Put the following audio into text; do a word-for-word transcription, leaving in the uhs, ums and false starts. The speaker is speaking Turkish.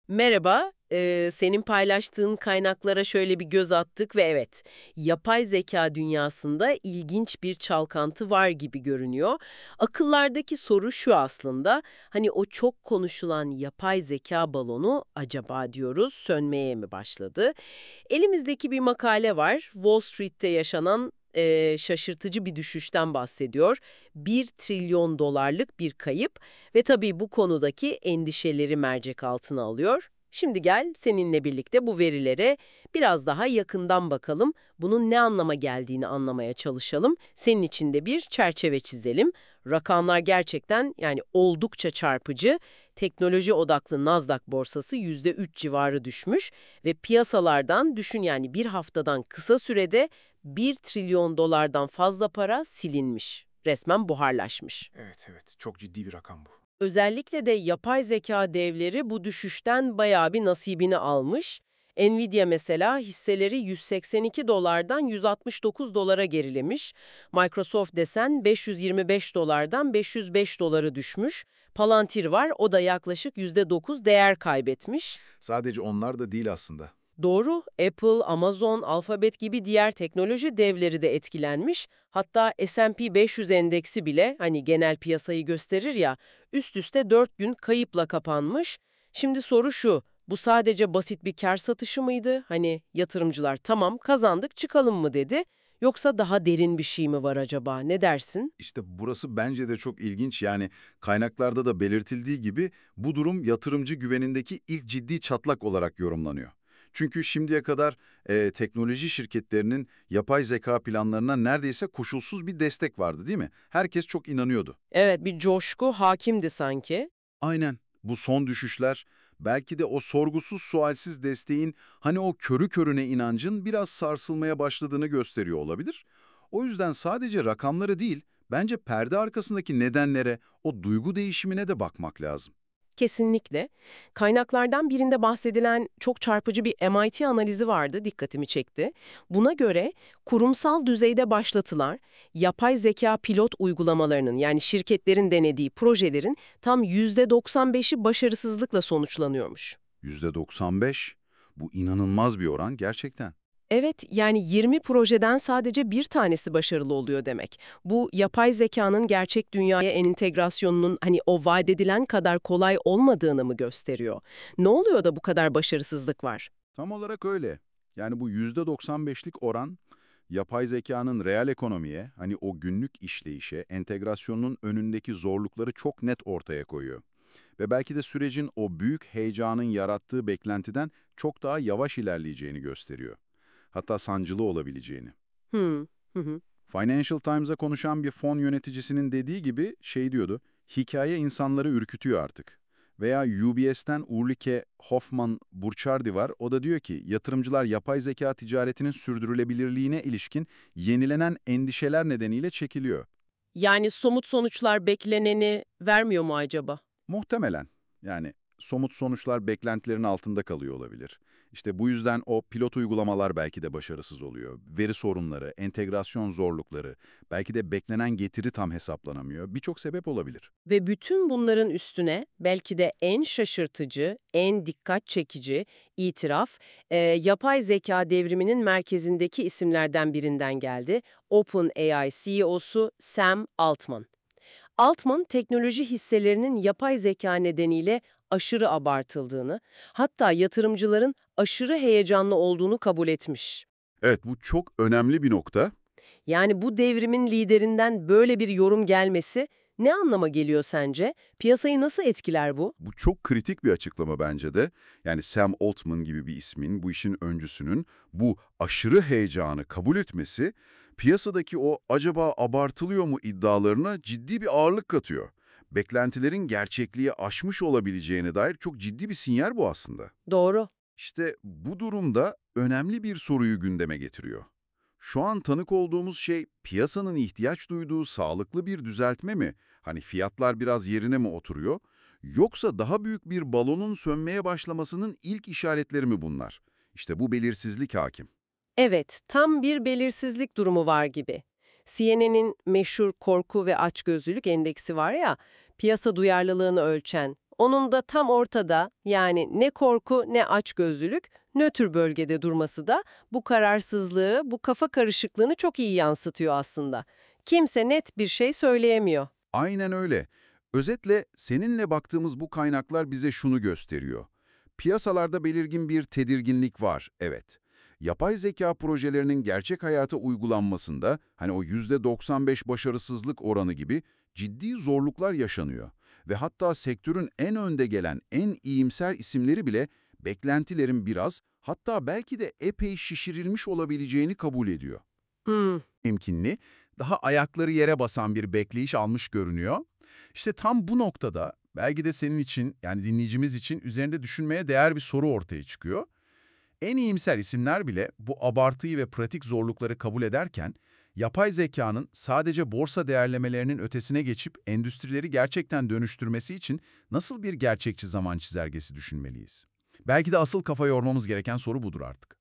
Merhaba, eee, senin paylaştığın kaynaklara şöyle bir göz attık ve evet, yapay zeka dünyasında ilginç bir çalkantı var gibi görünüyor. Akıllardaki soru şu aslında, hani o çok konuşulan yapay zeka balonu acaba diyoruz sönmeye mi başladı? Elimizdeki bir makale var, Wall Street'te yaşanan eee, şaşırtıcı bir düşüşten bahsediyor. Bir trilyon dolarlık bir kayıp ve tabii bu konudaki endişeleri mercek altına alıyor. Şimdi gel seninle birlikte bu verilere biraz daha yakından bakalım. Bunun ne anlama geldiğini anlamaya çalışalım. Senin için de bir çerçeve çizelim. Rakamlar gerçekten yani oldukça çarpıcı. Teknoloji odaklı Nasdaq borsası yüzde üç civarı düşmüş ve piyasalardan düşün yani bir haftadan kısa sürede bir trilyon dolardan fazla para silinmiş. Resmen buharlaşmış. Evet, evet. Çok ciddi bir rakam bu. Özellikle de yapay zeka devleri bu düşüşten bayağı bir nasibini almış. Nvidia mesela hisseleri yüz seksen iki dolardan yüz altmış dokuz dolara gerilemiş. Microsoft desen beş yüz yirmi beş dolardan beş yüz beş dolara düşmüş. Palantir var, o da yaklaşık yüzde dokuz değer kaybetmiş. Sadece onlar da değil aslında. Doğru, Apple, Amazon, Alphabet gibi diğer teknoloji devleri de etkilenmiş. Hatta S and P beş yüz endeksi bile hani genel piyasayı gösterir ya, üst üste dört gün kayıpla kapanmış. Şimdi soru şu, bu sadece basit bir kar satışı mıydı? Hani yatırımcılar tamam kazandık çıkalım mı dedi? Yoksa daha derin bir şey mi var acaba? Ne dersin? İşte burası bence de çok ilginç. Yani kaynaklarda da belirtildiği gibi bu durum yatırımcı güvenindeki ilk ciddi çatlak olarak yorumlanıyor. Çünkü şimdiye kadar e, teknoloji şirketlerinin yapay zeka planlarına neredeyse koşulsuz bir destek vardı, değil mi? Herkes çok inanıyordu. Evet, bir coşku hakimdi sanki. Aynen. Bu son düşüşler belki de o sorgusuz sualsiz desteğin hani o körü körüne inancın biraz sarsılmaya başladığını gösteriyor olabilir. O yüzden sadece rakamlara değil, bence perde arkasındaki nedenlere, o duygu değişimine de bakmak lazım. Kesinlikle. Kaynaklardan birinde bahsedilen çok çarpıcı bir M I T analizi vardı, dikkatimi çekti. Buna göre kurumsal düzeyde başlatılan yapay zeka pilot uygulamalarının yani şirketlerin denediği projelerin tam yüzde doksan beşi başarısızlıkla sonuçlanıyormuş. yüzde doksan beş, bu inanılmaz bir oran gerçekten. Evet, yani yirmi projeden sadece bir tanesi başarılı oluyor demek. Bu yapay zekanın gerçek dünyaya entegrasyonunun hani o vaat edilen kadar kolay olmadığını mı gösteriyor? Ne oluyor da bu kadar başarısızlık var? Tam olarak öyle. Yani bu yüzde doksan beşlik oran, yapay zekanın reel ekonomiye, hani o günlük işleyişe, entegrasyonun önündeki zorlukları çok net ortaya koyuyor. Ve belki de sürecin o büyük heyecanın yarattığı beklentiden çok daha yavaş ilerleyeceğini gösteriyor. Hatta sancılı olabileceğini. Hmm. Hı hı. Financial Times'a konuşan bir fon yöneticisinin dediği gibi şey diyordu, hikaye insanları ürkütüyor artık. Veya U B S'ten Ulrike Hoffman Burçardi var, o da diyor ki yatırımcılar yapay zeka ticaretinin sürdürülebilirliğine ilişkin yenilenen endişeler nedeniyle çekiliyor. Yani somut sonuçlar bekleneni vermiyor mu acaba? Muhtemelen. Yani somut sonuçlar beklentilerin altında kalıyor olabilir. İşte bu yüzden o pilot uygulamalar belki de başarısız oluyor. Veri sorunları, entegrasyon zorlukları, belki de beklenen getiri tam hesaplanamıyor. Birçok sebep olabilir. Ve bütün bunların üstüne belki de en şaşırtıcı, en dikkat çekici itiraf, e, yapay zeka devriminin merkezindeki isimlerden birinden geldi. OpenAI C E O'su Sam Altman. Altman, teknoloji hisselerinin yapay zeka nedeniyle aşırı abartıldığını, hatta yatırımcıların aşırı heyecanlı olduğunu kabul etmiş. Evet, bu çok önemli bir nokta. Yani bu devrimin liderinden böyle bir yorum gelmesi ne anlama geliyor sence? Piyasayı nasıl etkiler bu? Bu çok kritik bir açıklama bence de. Yani Sam Altman gibi bir ismin, bu işin öncüsünün bu aşırı heyecanı kabul etmesi, piyasadaki o acaba abartılıyor mu iddialarına ciddi bir ağırlık katıyor. Beklentilerin gerçekliği aşmış olabileceğine dair çok ciddi bir sinyal bu aslında. Doğru. İşte bu durumda önemli bir soruyu gündeme getiriyor. Şu an tanık olduğumuz şey piyasanın ihtiyaç duyduğu sağlıklı bir düzeltme mi? Hani fiyatlar biraz yerine mi oturuyor? Yoksa daha büyük bir balonun sönmeye başlamasının ilk işaretleri mi bunlar? İşte bu belirsizlik hakim. Evet, tam bir belirsizlik durumu var gibi. C N N'in meşhur korku ve açgözlülük endeksi var ya, piyasa duyarlılığını ölçen, Onun da tam ortada, yani ne korku ne açgözlülük, nötr bölgede durması da bu kararsızlığı, bu kafa karışıklığını çok iyi yansıtıyor aslında. Kimse net bir şey söyleyemiyor. Aynen öyle. Özetle seninle baktığımız bu kaynaklar bize şunu gösteriyor. Piyasalarda belirgin bir tedirginlik var, evet. Yapay zeka projelerinin gerçek hayata uygulanmasında hani o yüzde doksan beş başarısızlık oranı gibi ciddi zorluklar yaşanıyor. Ve hatta sektörün en önde gelen, en iyimser isimleri bile beklentilerin biraz, hatta belki de epey şişirilmiş olabileceğini kabul ediyor. Hmm. Temkinli, daha ayakları yere basan bir bekleyiş almış görünüyor. İşte tam bu noktada belki de senin için, yani dinleyicimiz için üzerinde düşünmeye değer bir soru ortaya çıkıyor. En iyimser isimler bile bu abartıyı ve pratik zorlukları kabul ederken, yapay zekanın sadece borsa değerlemelerinin ötesine geçip endüstrileri gerçekten dönüştürmesi için nasıl bir gerçekçi zaman çizelgesi düşünmeliyiz? Belki de asıl kafa yormamız gereken soru budur artık.